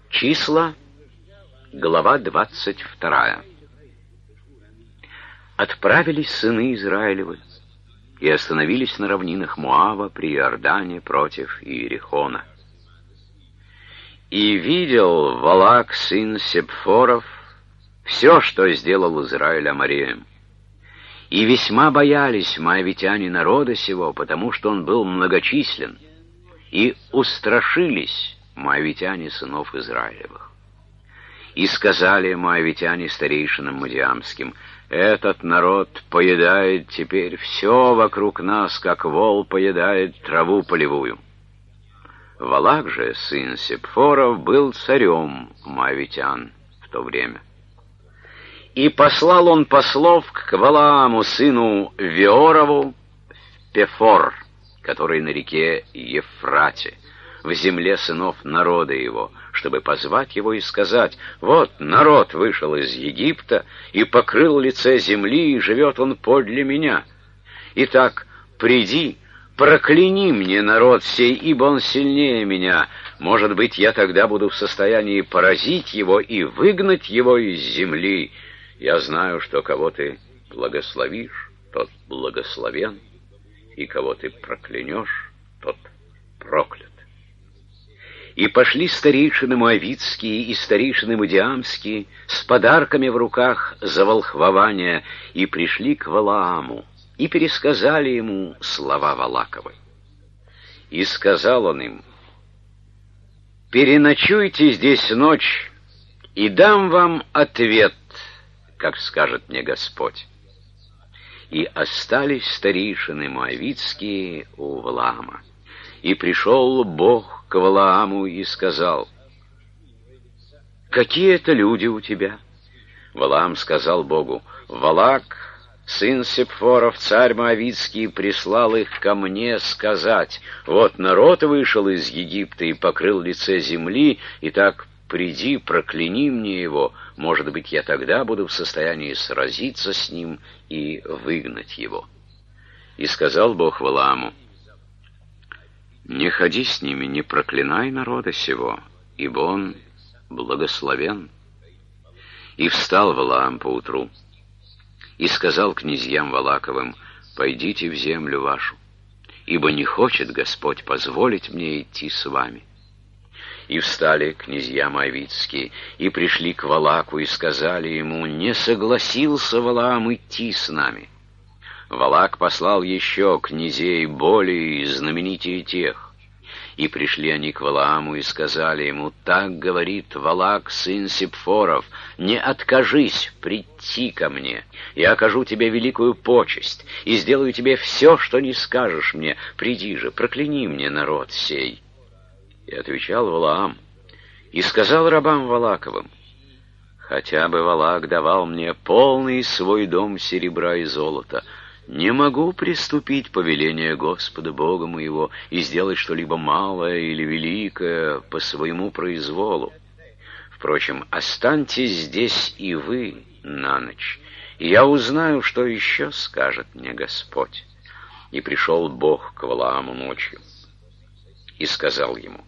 Числа, глава 22. Отправились сыны Израилевы и остановились на равнинах Моава при Иордане против Иерихона. И видел Валак, сын Сепфоров, все, что сделал Израиль Амореем. И весьма боялись моавитяне народа сего, потому что он был многочислен, и устрашились моавитяне сынов Израилевых. И сказали моавитяне старейшинам мадиамским: «Этот народ поедает теперь все вокруг нас, как вол поедает траву полевую». Валак же, сын Сепфоров, был царем моавитян в то время. И послал он послов к Валааму, сыну Веорову, в Пефор, который на реке Ефрате, в земле сынов народа его, чтобы позвать его и сказать: «Вот народ вышел из Египта и покрыл лице земли, и живет он подле меня. Итак, приди, прокляни мне народ сей, ибо он сильнее меня. Может быть, я тогда буду в состоянии поразить его и выгнать его из земли. Я знаю, что кого ты благословишь, тот благословен, и кого ты проклянешь, тот проклят». И пошли старейшины моавитские и старейшины мадиамские с подарками в руках за волхвование, и пришли к Валааму, и пересказали ему слова Валаковы. И сказал он им: «Переночуйте здесь ночь, и дам вам ответ, как скажет мне Господь». И остались старейшины моавитские у Валаама. И пришел Бог к Валааму и сказал: «Какие это люди у тебя?» Валаам сказал Богу: «Валак, сын Сепфоров, царь моавитский, прислал их ко мне сказать: вот народ вышел из Египта и покрыл лице земли, и так приди, прокляни мне его, может быть, я тогда буду в состоянии сразиться с ним и выгнать его». И сказал Бог Валааму: «Не ходи с ними, не проклинай народа сего, ибо он благословен». И встал Валаам поутру и сказал князьям Валаковым: «Пойдите в землю вашу, ибо не хочет Господь позволить мне идти с вами». И встали князья моавитские, и пришли к Валаку, и сказали ему: «Не согласился Валаам идти с нами». Валак послал еще князей более знаменитее тех. И пришли они к Валааму и сказали ему: «Так говорит Валак, сын Сепфоров: не откажись прийти ко мне, я окажу тебе великую почесть, и сделаю тебе все, что не скажешь мне. Приди же, прокляни мне народ сей». И отвечал Валаам и сказал рабам Валаковым: «Хотя бы Валак давал мне полный свой дом серебра и золота, не могу приступить повеление Господа Бога моего и сделать что-либо малое или великое по своему произволу. Впрочем, останьтесь здесь и вы на ночь, и я узнаю, что еще скажет мне Господь». И пришел Бог к Валааму ночью и сказал ему: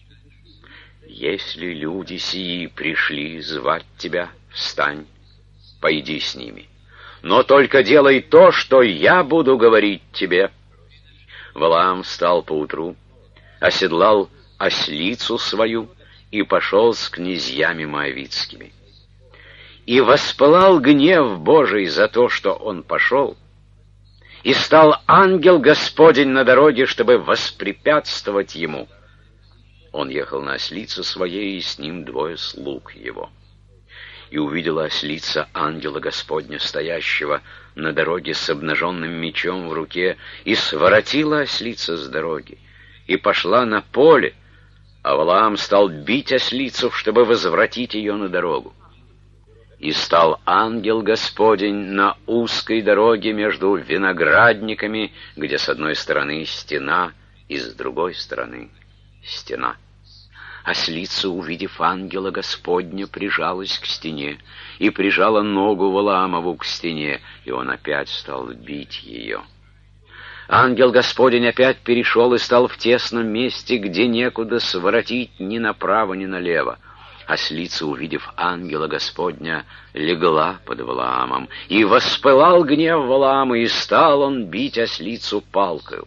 «Если люди сии пришли звать тебя, встань, пойди с ними. Но только делай то, что я буду говорить тебе». Валаам встал поутру, оседлал ослицу свою и пошел с князьями моавитскими. И воспылал гнев Божий за то, что он пошел, и стал ангел Господень на дороге, чтобы воспрепятствовать ему. Он ехал на ослице своей, и с ним двое слуг его. И увидела ослица ангела Господня, стоящего на дороге с обнаженным мечом в руке, и своротила ослица с дороги, и пошла на поле, а Валаам стал бить ослицу, чтобы возвратить ее на дорогу. И стал ангел Господень на узкой дороге между виноградниками, где с одной стороны стена, и с другой стороны стена. Ослица, увидев ангела Господня, прижалась к стене и прижала ногу Валаамову к стене, и он опять стал бить ее. Ангел Господень опять перешел и стал в тесном месте, где некуда своротить ни направо, ни налево. Ослица, увидев ангела Господня, легла под Валаамом, и воспылал гнев Валаама, и стал он бить ослицу палкою.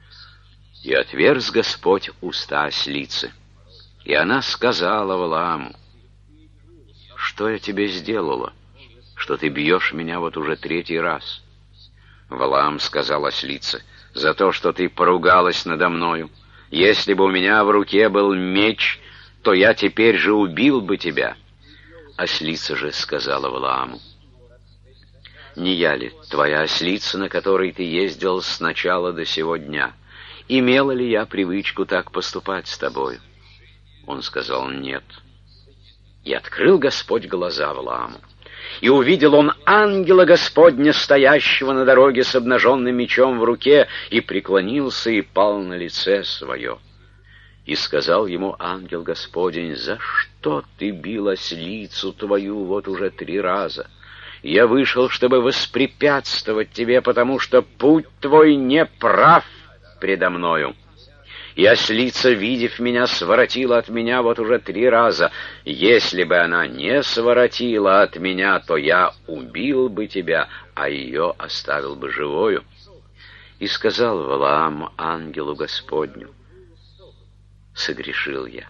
И отверз Господь уста ослицы, и она сказала Валааму: «Что я тебе сделала, что ты бьешь меня вот уже 3-й раз?» Валаам сказал ослице: «За то, что ты поругалась надо мною. Если бы у меня в руке был меч, то я теперь же убил бы тебя». Ослица же сказала Валааму: «Не я ли твоя ослица, на которой ты ездил с начала до сего дня? Имела ли я привычку так поступать с тобою?» Он сказал: «Нет». И открыл Господь глаза Валааму, и увидел он ангела Господня, стоящего на дороге с обнаженным мечом в руке, и преклонился и пал на лице свое. И сказал ему ангел Господень: «За что ты бил ослицу твою вот уже 3 раза? Я вышел, чтобы воспрепятствовать тебе, потому что путь твой не прав предо мною. И ослица, видев меня, своротила от меня вот уже 3 раза. Если бы она не своротила от меня, то я убил бы тебя, а ее оставил бы живою». И сказал Валаам ангелу Господню: «Согрешил я,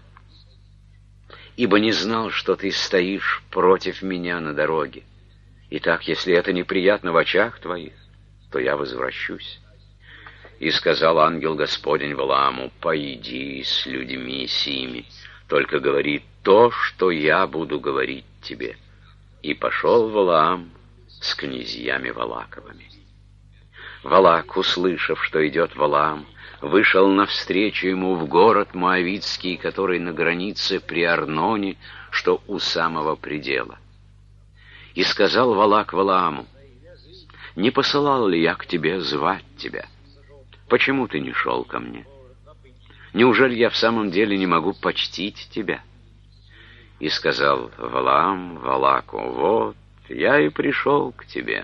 ибо не знал, что ты стоишь против меня на дороге. Итак, если это неприятно в очах твоих, то я возвращусь». И сказал ангел Господень Валааму: «Пойди с людьми сими, только говори то, что я буду говорить тебе». И пошел Валаам с князьями Валаковыми. Валак, услышав, что идет Валаам, вышел навстречу ему в город Моавитский, который на границе при Арноне, что у самого предела. И сказал Валак Валааму: «Не посылал ли я к тебе звать тебя? Почему ты не шел ко мне? Неужели я в самом деле не могу почтить тебя?» И сказал Валаам Валаку: «Вот, я и пришел к тебе.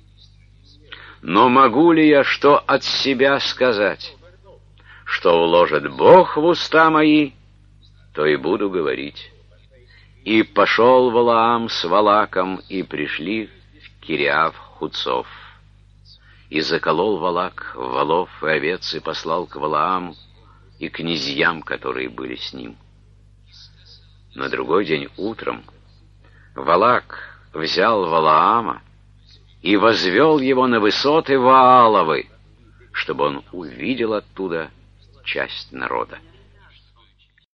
Но могу ли я что от себя сказать? Что вложит Бог в уста мои, то и буду говорить». И пошел Валаам с Валаком, и пришли в Кириав-Хуцов. И заколол Валак волов и овец, и послал к Валааму и князьям, которые были с ним. На другой день утром Валак взял Валаама и возвел его на высоты Вааловы, чтобы он увидел оттуда часть народа.